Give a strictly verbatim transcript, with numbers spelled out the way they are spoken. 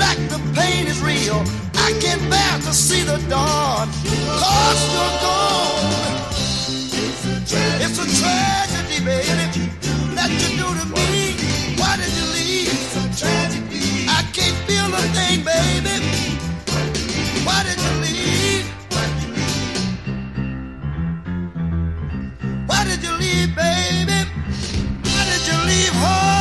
black, the pain is real. I can't bear to see the dawn.